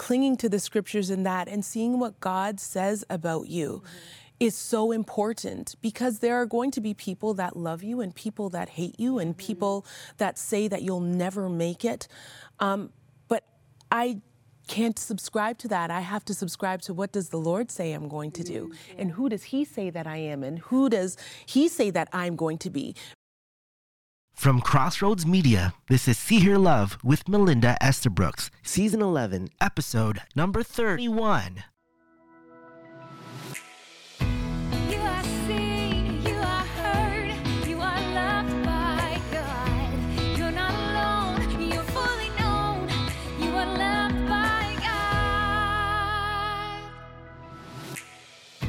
clinging to the scriptures in that and seeing what God says about you is so important, because there are going to be people that love you and people that hate you and people that say that you'll never make it. But I can't subscribe to that. I have to subscribe to what does the Lord say I'm going to do, and who does he say that I am, and who does he say that I'm going to be. From Crossroads Media, this is See Hear Love with Melinda Estabrooks, Season 11, Episode number 31. You are seen, you are heard, you are loved by God. You're not alone, you're fully known, you are loved by God.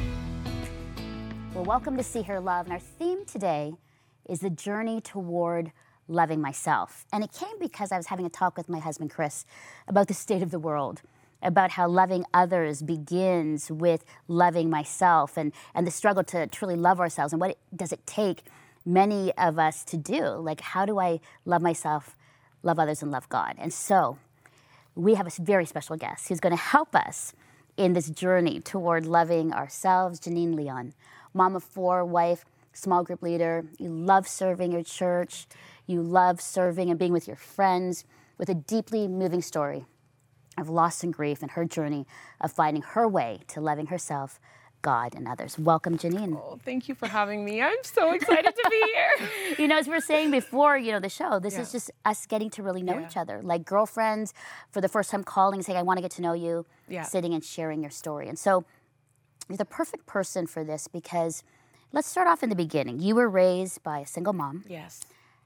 Well, welcome to See Hear Love, and our theme today is the journey toward loving myself. And it came because I was having a talk with my husband, Chris, about the state of the world, about how loving others begins with loving myself, and the struggle to truly love ourselves, and what does it take many of us to do? Like, how do I love myself, love others, and love God? And so we have a very special guest who's going to help us in this journey toward loving ourselves. Janine Leon, mom of 4, wife, small group leader. You love serving your church. You love serving and being with your friends, with a deeply moving story of loss and grief, and her journey of finding her way to loving herself, God, and others. Welcome, Janine. Oh, thank you for having me. I'm so excited to be here. You know, as we were saying before, the show, this is just us getting to really know each other, like girlfriends, for the first time calling and saying, I want to get to know you, sitting and sharing your story. And so you're the perfect person for this, because let's start off in the beginning. You were raised by a single mom. Yes.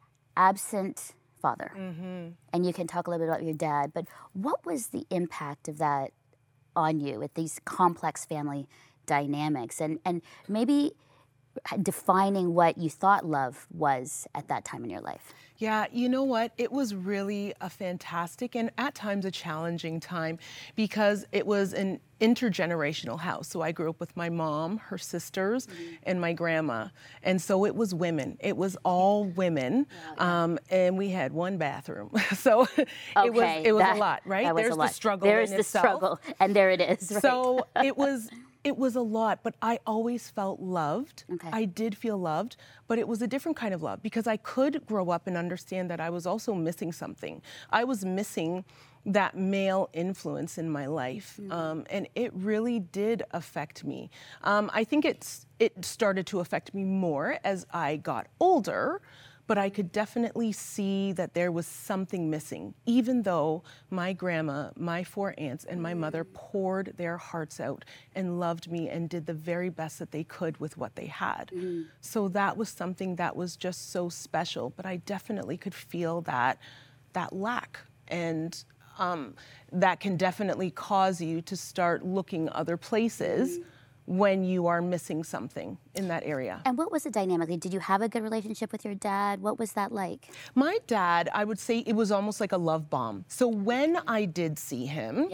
Absent father. And you can talk a little bit about your dad, but what was the impact of that on you with these complex family dynamics, and maybe defining what you thought love was at that time in your life? Yeah, you know what? It was really a fantastic and at times a challenging time, because it was an intergenerational house. So I grew up with my mom, her sisters, and my grandma. And so it was women. It was all women. And we had one bathroom. So it was a lot, right? There's the struggle. There's the struggle, and there it is. Right? So it was a lot, but I always felt loved. Okay. I did feel loved, but it was a different kind of love, because I could grow up and understand that I was also missing something. I was missing that male influence in my life, and it really did affect me. I think it started to affect me more as I got older, but I could definitely see that there was something missing, even though my grandma, my 4 aunts, and my mother poured their hearts out and loved me and did the very best that they could with what they had. So that was something that was just so special, but I definitely could feel that lack. And that can definitely cause you to start looking other places when you are missing something in that area. And what was the dynamic? Did you have a good relationship with your dad? What was that like? My dad, I would say it was almost like a love bomb. So when I did see him,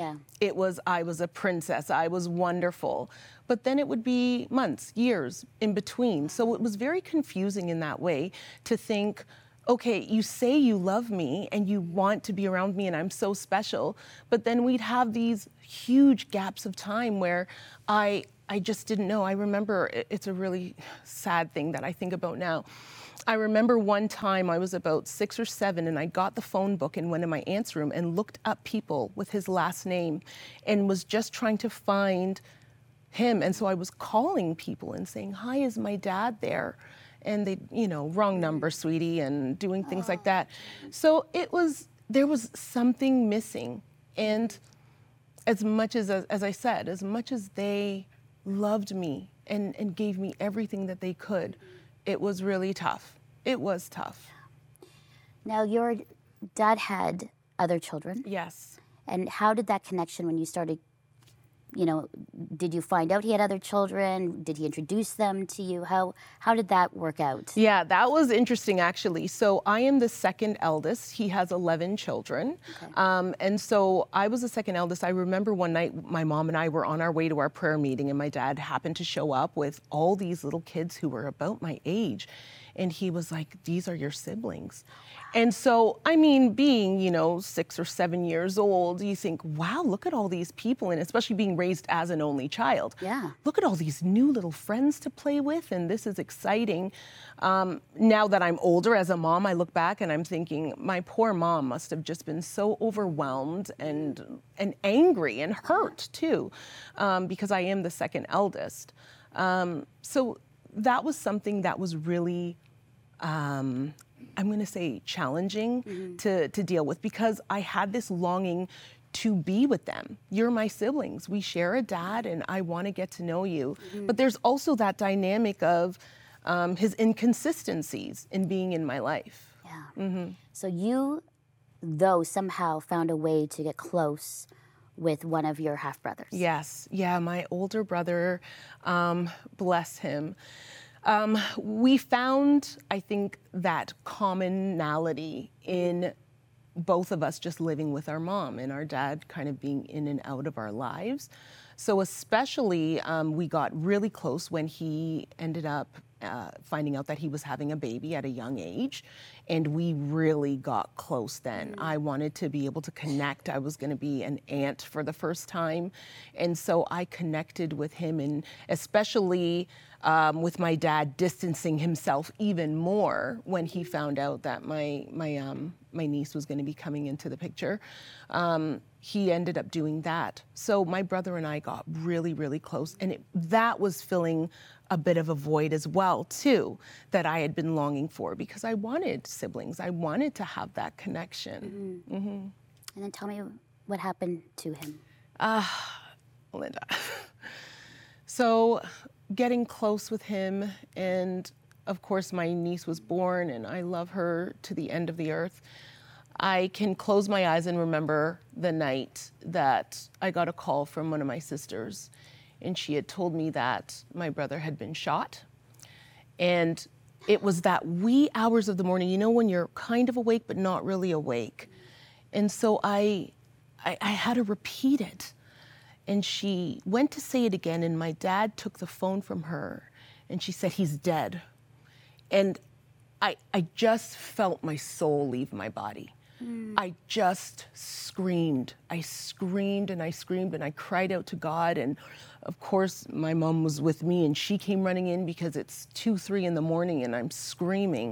I was a princess. I was wonderful. But then it would be months, years in between. So it was very confusing in that way to think, okay, you say you love me and you want to be around me and I'm so special, but then we'd have these huge gaps of time where I just didn't know. I remember, it's a really sad thing that I think about now. I remember one time I was about 6 or 7 and I got the phone book in one of my aunt's room and looked up people with his last name and was just trying to find him. And so I was calling people and saying, hi, is my dad there? And they, wrong number, sweetie, and doing things like that. So there was something missing. And as much as I said, as much as they loved me and gave me everything that they could, it was really tough. It was tough. Now, your dad had other children. Yes. And how did that connection, when you started, did you find out he had other children? Did he introduce them to you? How did that work out? Yeah, that was interesting, actually. So I am the second eldest. He has 11 children. Okay. And so I was the second eldest. I remember one night my mom and I were on our way to our prayer meeting, and my dad happened to show up with all these little kids who were about my age. And he was like, these are your siblings. And so, I mean, being, 6 or 7 years old, you think, wow, look at all these people. And especially being raised as an only child. Yeah. Look at all these new little friends to play with. And this is exciting. Now that I'm older as a mom, I look back and I'm thinking, my poor mom must have just been so overwhelmed and angry and hurt too, because I am the second eldest. So that was something that was really, I'm going to say, challenging to deal with, because I had this longing to be with them. You're my siblings. We share a dad, and I want to get to know you. But there's also that dynamic of his inconsistencies in being in my life. Yeah. So you, though, somehow found a way to get close with one of your half-brothers. Yes. Yeah, my older brother, bless him. We found, I think, that commonality in both of us just living with our mom and our dad kind of being in and out of our lives. So especially, we got really close when he ended up finding out that he was having a baby at a young age. And we really got close then. I wanted to be able to connect. I was going to be an aunt for the first time. And so I connected with him, and especially with my dad distancing himself even more when he found out that my niece was going to be coming into the picture. He ended up doing that. So my brother and I got really, really close. And that was filling a bit of a void as well, too, that I had been longing for, because I wanted siblings. I wanted to have that connection. And then tell me what happened to him. Linda. So getting close with him, and of course my niece was born, and I love her to the end of the earth. I can close my eyes and remember the night that I got a call from one of my sisters, and she had told me that my brother had been shot. And it was that wee hours of the morning, when you're kind of awake but not really awake. And so I had to repeat it. And she went to say it again, and my dad took the phone from her, and she said, "He's dead." And I just felt my soul leave my body. I just screamed. I screamed and I screamed, and I cried out to God. And of course, my mom was with me, and she came running in because it's 2, 3 in the morning and I'm screaming.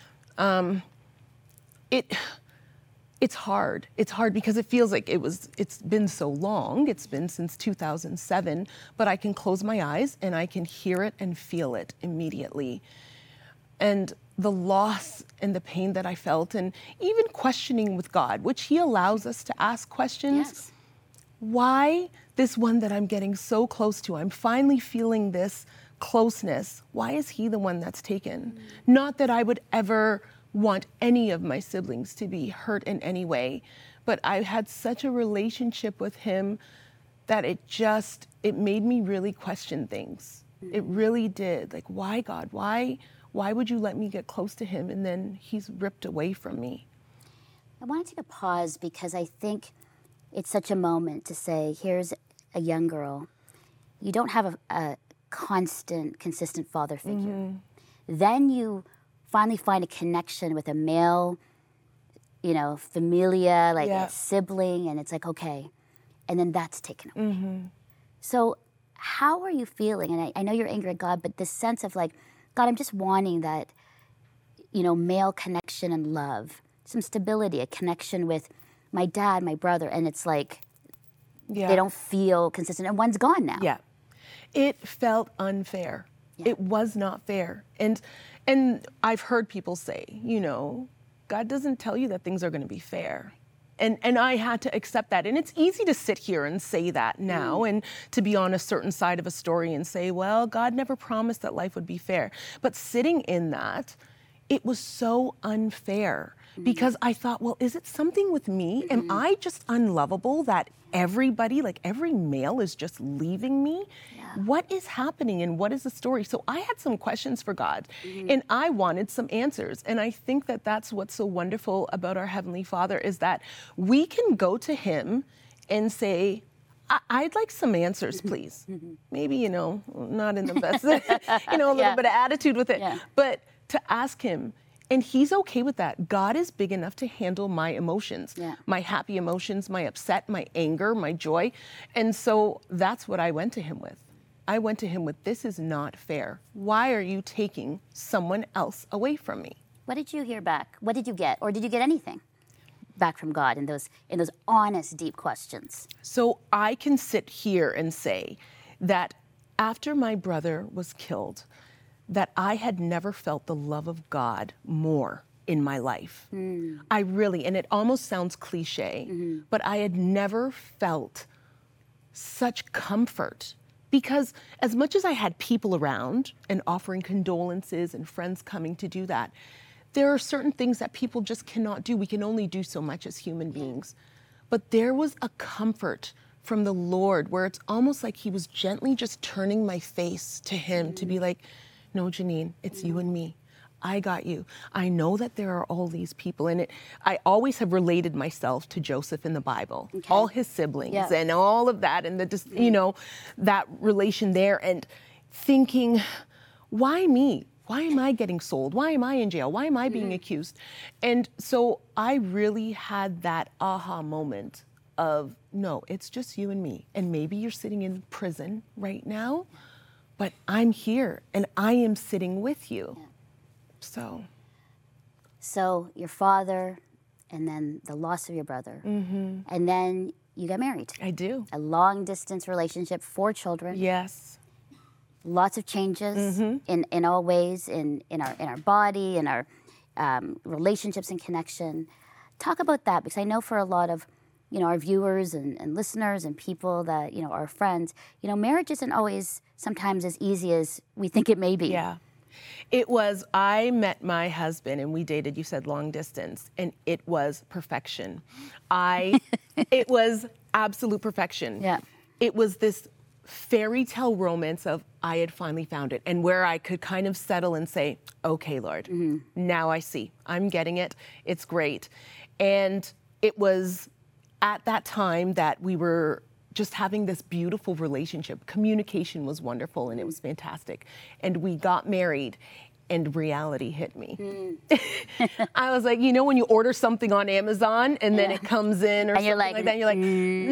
It's hard. It's hard because it feels like it's been so long. It's been since 2007, but I can close my eyes and I can hear it and feel it immediately. And the loss and the pain that I felt, and even questioning with God, which He allows us to ask questions. Yes. Why this one that I'm getting so close to, I'm finally feeling this closeness, why is He the one that's taken? Not that I would ever want any of my siblings to be hurt in any way, but I had such a relationship with Him that it made me really question things. It really did. Like, why, God? Why would you let me get close to Him and then He's ripped away from me? I want to take a pause because I think it's such a moment to say, here's a young girl. You don't have a consistent father figure. Then you finally find a connection with a male, familia, like a sibling, and it's like, okay. And then that's taken away. So how are you feeling? And I know you're angry at God, but this sense of like, God, I'm just wanting that, male connection and love, some stability, a connection with my dad, my brother, and it's like they don't feel consistent, and one's gone now. Yeah. It felt unfair. Yeah. It was not fair. And I've heard people say, God doesn't tell you that things are going to be fair. And I had to accept that. And it's easy to sit here and say that now and to be on a certain side of a story and say, well, God never promised that life would be fair. But sitting in that, it was so unfair because I thought, well, is it something with me? Am I just unlovable that everybody, like every male is just leaving me? What is happening and what is the story? So I had some questions for God and I wanted some answers. And I think that that's what's so wonderful about our Heavenly Father is that we can go to Him and say, I'd like some answers, please. Maybe, not in the best, a little bit of attitude with it. Yeah. But to ask him. And he's okay with that. God is big enough to handle my emotions, my happy emotions, my upset, my anger, my joy. And so that's what I went to him with. I went to him with, this is not fair. Why are you taking someone else away from me? What did you hear back? What did you get? Or did you get anything back from God in those honest, deep questions? So I can sit here and say that after my brother was killed, that I had never felt the love of God more in my life. I really, and it almost sounds cliche, but I had never felt such comfort, because as much as I had people around and offering condolences and friends coming to do that, there are certain things that people just cannot do. We can only do so much as human beings. But there was a comfort from the Lord where it's almost like he was gently just turning my face to him to be like, no, Janine, it's you and me. I got you. I know that there are all these people in it. I always have related myself to Joseph in the Bible, all his siblings and all of that, and that relation there, and thinking, why me? Why am I getting sold? Why am I in jail? Why am I being accused? And so I really had that aha moment of, no, it's just you and me. And maybe you're sitting in prison right now, but I'm here and I am sitting with you. So your father, and then the loss of your brother, and then you got married. I do. A long distance relationship, 4 children. Yes. Lots of changes in all ways, in our body, in our relationships and connection. Talk about that, because I know for a lot of our viewers and listeners and people that our friends, marriage isn't always sometimes as easy as we think it may be. Yeah. It was, I met my husband and we dated, you said long distance, and it was perfection. It was absolute perfection. Yeah. It was this fairy tale romance of I had finally found it, and where I could kind of settle and say, okay, Lord, now I see. I'm getting it. It's great. And it was at that time that we were just having this beautiful relationship. Communication was wonderful and it was fantastic. And we got married and reality hit me. I was like, when you order something on Amazon and then it comes in or and something like that, and you're like,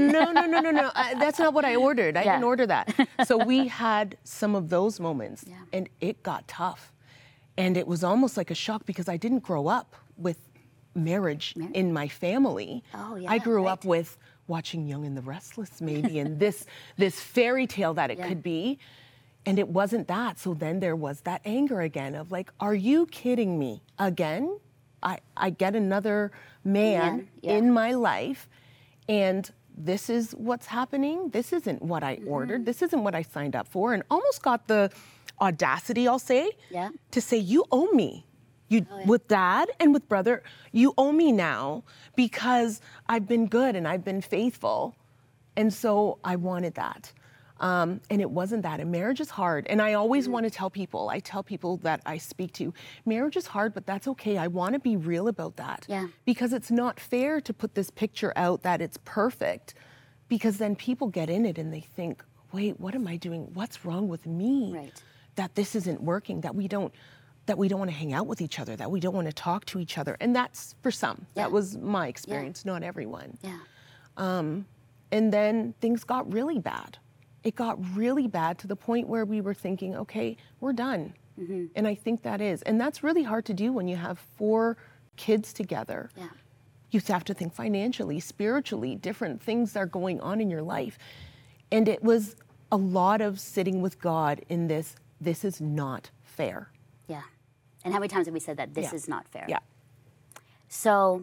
no, that's not what I ordered. I didn't order that. So we had some of those moments and it got tough. And it was almost like a shock because I didn't grow up with marriage in my family. I grew up with watching Young and the Restless maybe, and this fairy tale that it could be. And it wasn't that. So then there was that anger again of like, are you kidding me again? I get another man in my life and this is what's happening. This isn't what I ordered. This isn't what I signed up for. And almost got the audacity, I'll say, to say, you owe me. With dad and with brother, you owe me now because I've been good and I've been faithful. And so I wanted that. And it wasn't that. And marriage is hard. And I always want to tell people that I speak to, marriage is hard, but that's okay. I want to be real about that. Because it's not fair to put this picture out that it's perfect, because then people get in it and they think, wait, what am I doing? What's wrong with me? That this isn't working, that we don't want to hang out with each other, that we don't want to talk to each other. And that's for some. That was my experience, not everyone. And then things got really bad. It got really bad to the point where we were thinking, okay, we're done. And I think that is. And that's really hard to do when you have 4 kids together. You have to think financially, spiritually, different things are going on in your life. And it was a lot of sitting with God in this is not fair. And how many times have we said that this is not fair? So,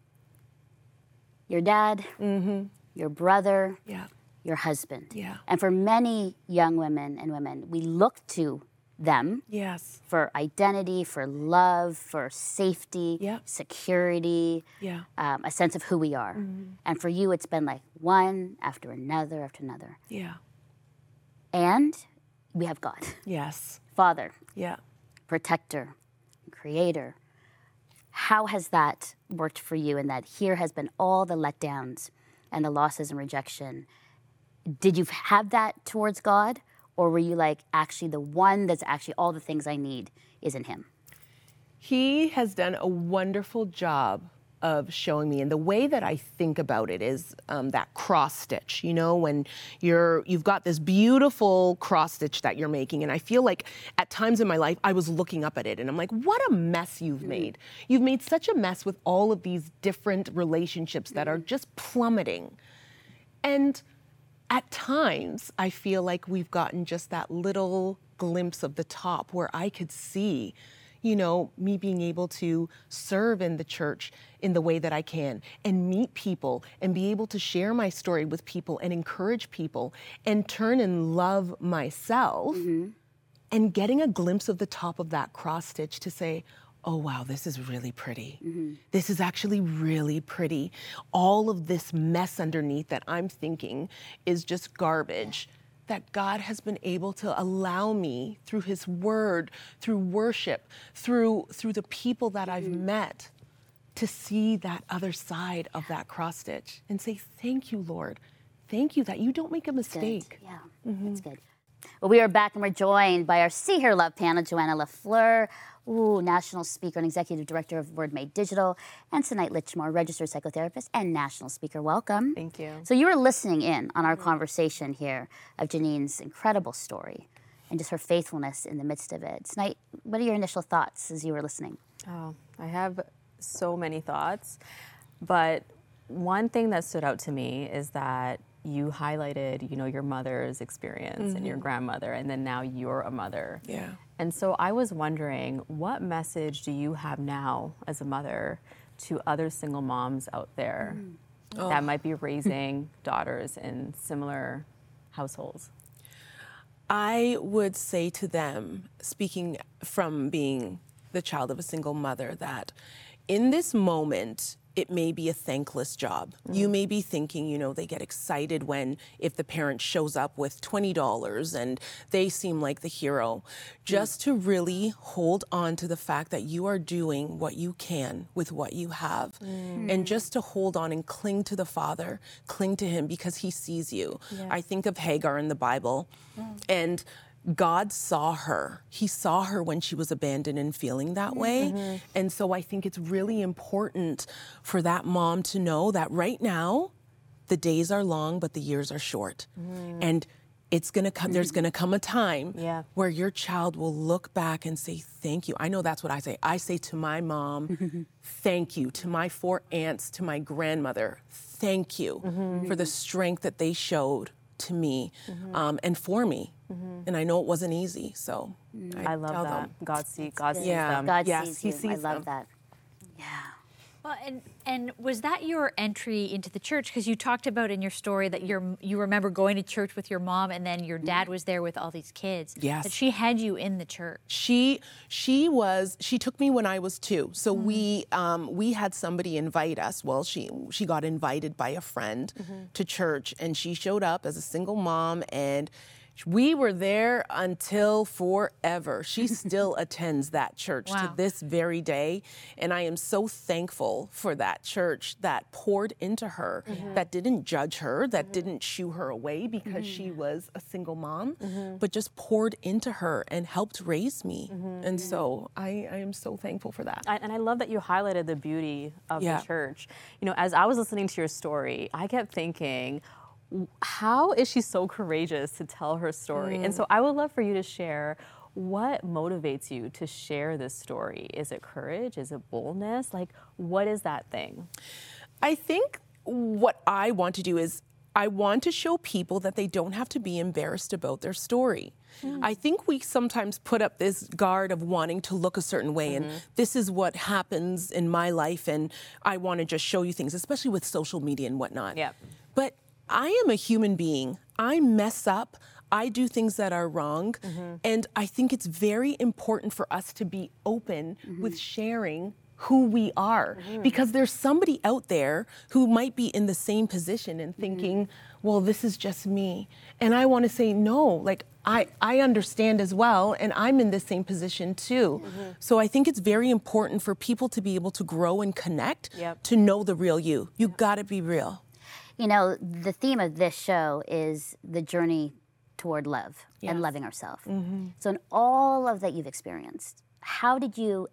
your dad, your brother, your husband. And for many young women and women, we look to them for identity, for love, for safety, security, a sense of who we are. And for you, it's been like one after another after another. And we have God. Father. Protector. Creator. How has that worked for you in that here has been all the letdowns and the losses and rejection? Did you have that towards God? Or were you like, actually the one that's actually all the things I need is in him? He has done a wonderful job of showing me, and the way that I think about it is that cross stitch. You know, when you've got this beautiful cross stitch that you're making, and I feel like at times in my life I was looking up at it, and I'm like, what a mess you've made. You've made such a mess with all of these different relationships that are just plummeting. And at times, I feel like we've gotten just that little glimpse of the top where I could see, you know, me being able to serve in the church in the way that I can and meet people and be able to share my story with people and encourage people and turn and love myself, and getting a glimpse of the top of that cross stitch to say, oh, wow, this is really pretty. This is actually really pretty. All of this mess underneath that I'm thinking is just garbage, that God has been able to allow me through his word, through worship, through the people that I've met, to see that other side of that cross stitch and say, thank you, Lord. Thank you that you don't make a mistake. Good. Yeah, that's good. Well, we are back and we're joined by our See Her Love panel, Joanna LaFleur, national speaker and executive director of Word Made Digital, and Tonight Litchmore, registered psychotherapist and national speaker. Welcome. Thank you. So you were listening in on our conversation here of Janine's incredible story and just her faithfulness in the midst of it. Tonight, what are your initial thoughts as you were listening? Oh, I have so many thoughts, but one thing that stood out to me is that you highlighted, you know, your mother's experience and your grandmother, and then now you're a mother. Yeah. And so I was wondering, what message do you have now as a mother to other single moms out there that might be raising daughters in similar households? I would say to them, speaking from being the child of a single mother, that in this moment, it may be a thankless job. You may be thinking, you know, they get excited if the parent shows up with $20 and they seem like the hero. Just to really hold on to the fact that you are doing what you can with what you have. And just to hold on and cling to the Father, cling to him because he sees you. Yeah. I think of Hagar in the Bible, and God saw her. He saw her when she was abandoned and feeling that way. And so I think it's really important for that mom to know that right now, the days are long, but the years are short. And it's gonna come, there's gonna come a time where your child will look back and say, thank you. I know that's what I say. I say to my mom, thank you. To my 4 aunts, to my grandmother, thank you for the strength that they showed to me and for me. And I know it wasn't easy, so I love that. them. God sees them. God Yes, sees he you. sees I love them. that. Yeah. Well, and was that your entry into the church? Because you talked about in your story that you remember going to church with your mom, and then your dad was there with all these kids. Yes. That she had you in the church. She took me when I was 2. So we had somebody invite us. Well, she got invited by a friend to church, and she showed up as a single mom, and we were there until forever. She still attends that church to this very day. And I am so thankful for that church that poured into her, that didn't judge her, that didn't shoo her away because she was a single mom, but just poured into her and helped raise me. And so I am so thankful for that. And I love that you highlighted the beauty of the church. You know, as I was listening to your story, I kept thinking, how is she so courageous to tell her story? And so I would love for you to share what motivates you to share this story. Is it courage? Is it boldness? Like, what is that thing? I think what I want to do is I want to show people that they don't have to be embarrassed about their story. I think we sometimes put up this guard of wanting to look a certain way, and this is what happens in my life, and I want to just show you things, especially with social media and whatnot. Yeah. But I am a human being. I mess up. I do things that are wrong. And I think it's very important for us to be open with sharing who we are, because there's somebody out there who might be in the same position and thinking, well, this is just me. And I want to say, no, like I understand as well, and I'm in the same position too. So I think it's very important for people to be able to grow and connect, to know the real you. You gotta be real. You know, the theme of this show is the journey toward love and loving ourselves. So in all of that you've experienced, how did you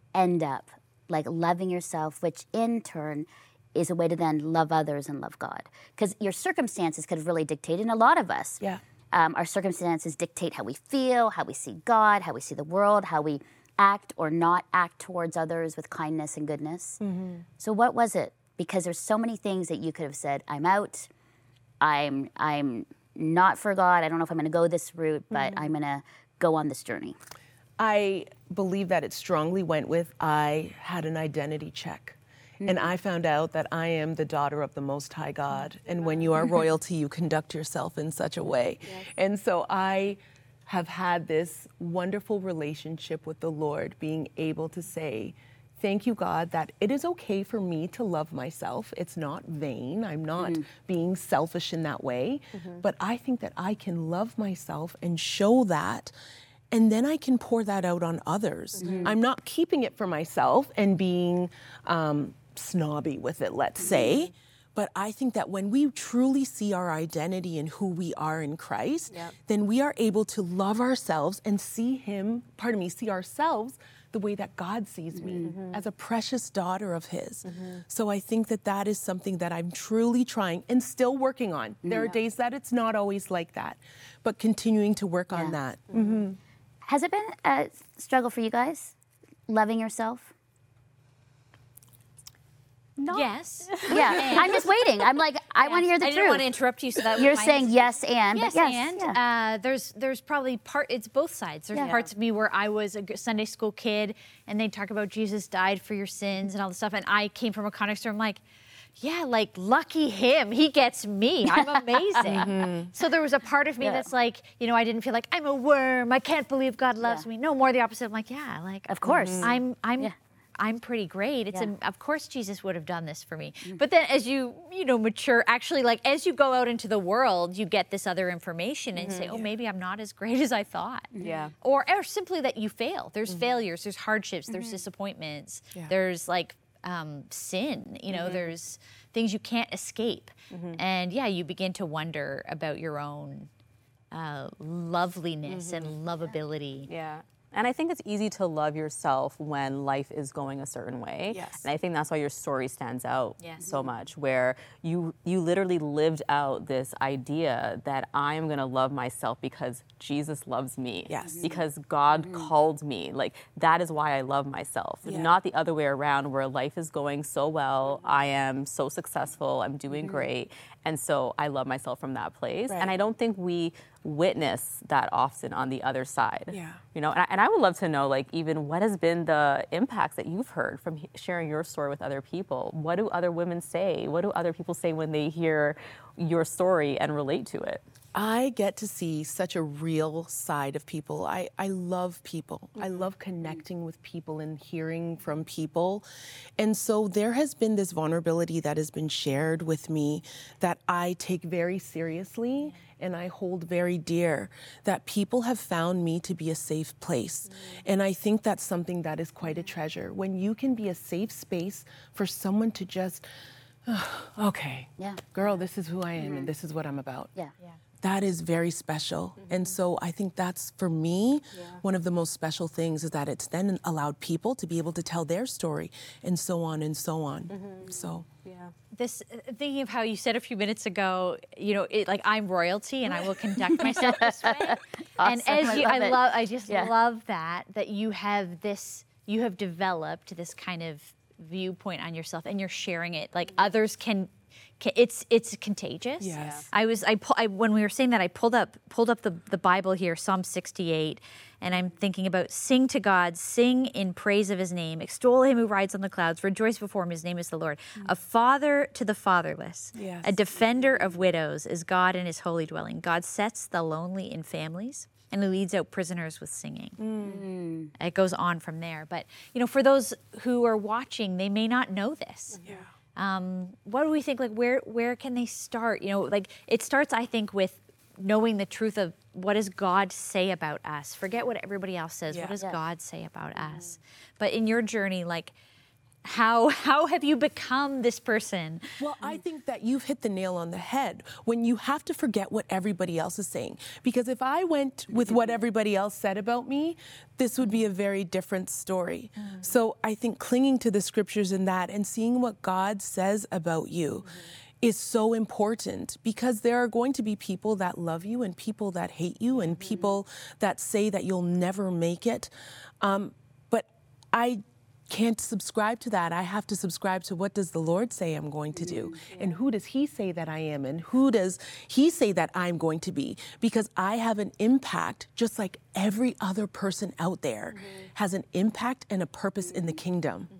end up like loving yourself, which in turn is a way to then love others and love God. Because your circumstances could really dictate, and a lot of us, our circumstances dictate how we feel, how we see God, how we see the world, how we act or not act towards others with kindness and goodness. So what was it? Because there's so many things that you could have said, I'm out, I'm not for God, I don't know if I'm gonna go this route, but I'm gonna go on this journey. I believe that it strongly went with I had an identity check. And I found out that I am the daughter of the Most High God. And when you are royalty, you conduct yourself in such a way. And so I have had this wonderful relationship with the Lord, being able to say, thank you, God, that it is okay for me to love myself. It's not vain. I'm not being selfish in that way. But I think that I can love myself and show that. And then I can pour that out on others. I'm not keeping it for myself and being snobby with it, let's say. But I think that when we truly see our identity and who we are in Christ, then we are able to love ourselves and see see ourselves the way that God sees me, as a precious daughter of His. So I think that that is something that I'm truly trying and still working on. There are days that it's not always like that, but continuing to work on that. Has it been a struggle for you guys, loving yourself? Yes. Yeah, I'm just waiting. I'm like, I want to hear the I truth. didn't want to interrupt you, so that You're was my saying answer. yes and, Yes, but and there's probably it's both sides. There's parts of me where I was a Sunday school kid, and they talk about Jesus died for your sins and all this stuff, and I came from a context where I'm like, yeah, like lucky him, he gets me. I'm amazing. So there was a part of me that's like, I didn't feel like I'm a worm. I can't believe God loves me. No, more the opposite. I'm like, yeah, like Of course. I'm pretty great. Of course Jesus would have done this for me. But then as you mature, actually, like as you go out into the world, you get this other information and say, oh, maybe I'm not as great as I thought. Or simply that you fail. There's failures, there's hardships, there's disappointments, there's like sin, there's things you can't escape. And you begin to wonder about your own loveliness and lovability. Yeah. And I think it's easy to love yourself when life is going a certain way. Yes. And I think that's why your story stands out so much, where you literally lived out this idea that I'm going to love myself because Jesus loves me. Yes. Because God called me. Like, that is why I love myself. Not the other way around, where life is going so well, I am so successful, I'm doing great. And so I love myself from that place. Right. And I don't think we witness that often on the other side. Yeah. And I would love to know, like, even what has been the impacts that you've heard from sharing your story with other people? What do other women say? What do other people say when they hear your story and relate to it? I get to see such a real side of people. I love people. I love connecting with people and hearing from people. And so there has been this vulnerability that has been shared with me that I take very seriously and I hold very dear, that people have found me to be a safe place. And I think that's something that is quite a treasure. When you can be a safe space for someone to just, okay, girl, this is who I am and this is what I'm about. That is very special. And so I think that's, for me, one of the most special things is that it's then allowed people to be able to tell their story and so on and so on. So, This thinking of how you said a few minutes ago, like I'm royalty and I will conduct myself this way. Awesome. And as I just Yeah. love that you have developed this kind of viewpoint on yourself and you're sharing it. Like others can it's contagious. Yes. When we were saying that, I pulled up the Bible here, Psalm 68, and I'm thinking about sing to God, sing in praise of His name, extol Him who rides on the clouds, rejoice before Him, His name is the Lord. A father to the fatherless, a defender of widows is God in His holy dwelling. God sets the lonely in families, and He leads out prisoners with singing. It goes on from there. But, for those who are watching, they may not know this. What do we think, like, where can they start? It starts, I think, with knowing the truth of what does God say about us. Forget what everybody else says. What does God say about us? But in your journey, like, How have you become this person? Well, I think that you've hit the nail on the head when you have to forget what everybody else is saying. Because if I went with what everybody else said about me, this would be a very different story. So I think clinging to the scriptures in that and seeing what God says about you is so important, because there are going to be people that love you and people that hate you and people that say that you'll never make it. But I can't subscribe to that. I have to subscribe to what does the Lord say I'm going to do? And who does he say that I am? And who does he say that I'm going to be? Because I have an impact just like every other person out there has an impact and a purpose in the kingdom.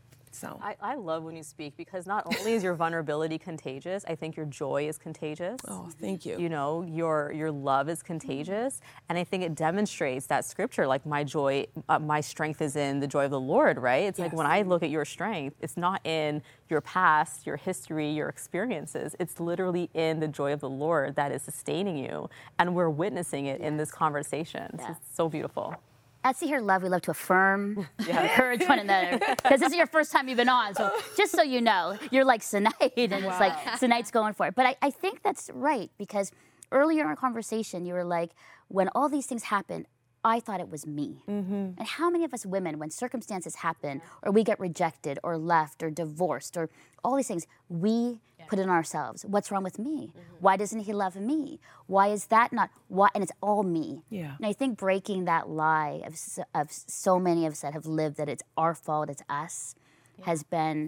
So I love when you speak, because not only is your vulnerability contagious, I think your joy is contagious. Oh, thank you. You know, your love is contagious, and I think it demonstrates that scripture, like my strength is in the joy of the Lord, right? It's like when I look at your strength, it's not in your past, your history, your experiences. It's literally in the joy of the Lord that is sustaining you, and we're witnessing it in this conversation. So it's so beautiful. At See Here Love, we love to affirm, encourage one another. Because this is your first time you've been on, so just so you know, you're like Sinead, and it's like Sinead's going for it. But I think that's right, because earlier in our conversation, you were like, when all these things happen, I thought it was me. And how many of us women, when circumstances happen, or we get rejected, or left, or divorced, or all these things, we put it on ourselves. What's wrong with me? Why doesn't he love me? Why is that not? Why? And it's all me. And I think breaking that lie of so many of us that have lived that it's our fault, it's us, has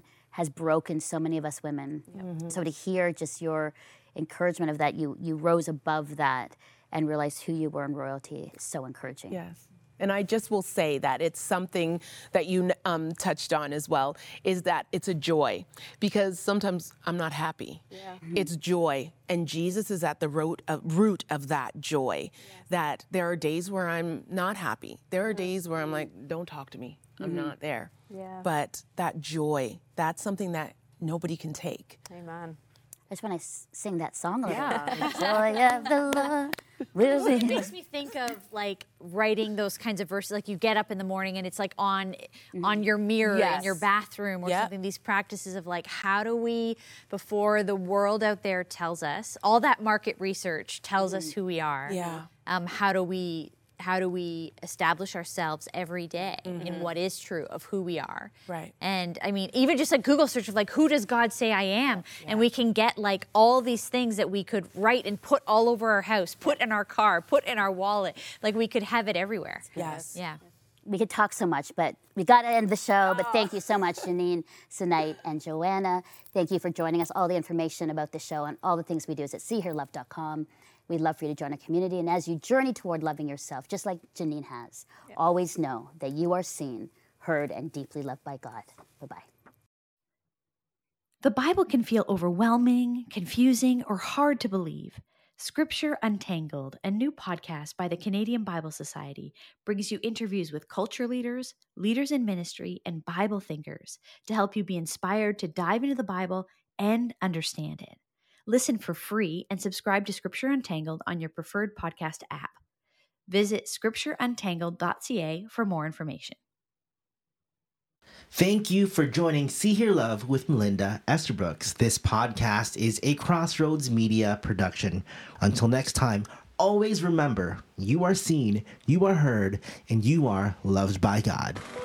broken so many of us women. So to hear just your encouragement of that, you rose above that and realized who you were in royalty is so encouraging. Yes. And I just will say that it's something that you touched on as well, is that it's a joy, because sometimes I'm not happy. It's joy, and Jesus is at the root of that joy, that there are days where I'm not happy. There are days where I'm like, don't talk to me. I'm not there. But that joy, that's something that nobody can take. Amen. I just want to sing that song a little bit. The joy of the Lord. Really? It makes me think of like writing those kinds of verses, like you get up in the morning and it's like on your mirror in your bathroom or something, these practices of like, how do we, before the world out there tells us, all that market research tells us who we are, how do we establish ourselves every day in what is true of who we are? Right. And I mean, even just a Google search of like, who does God say I am? And we can get like all these things that we could write and put all over our house, put in our car, put in our wallet. Like we could have it everywhere. Yes. Yeah. We could talk so much, but we got to end the show. But thank you so much, Janine, Sinead, and Joanna. Thank you for joining us. All the information about the show and all the things we do is at seeherelove.com. We'd love for you to join our community. And as you journey toward loving yourself, just like Janine has, always know that you are seen, heard, and deeply loved by God. Bye-bye. The Bible can feel overwhelming, confusing, or hard to believe. Scripture Untangled, a new podcast by the Canadian Bible Society, brings you interviews with culture leaders, leaders in ministry, and Bible thinkers to help you be inspired to dive into the Bible and understand it. Listen for free and subscribe to Scripture Untangled on your preferred podcast app. Visit scriptureuntangled.ca for more information. Thank you for joining See Hear Love with Melinda Estabrooks. This podcast is a Crossroads Media production. Until next time, always remember, you are seen, you are heard, and you are loved by God.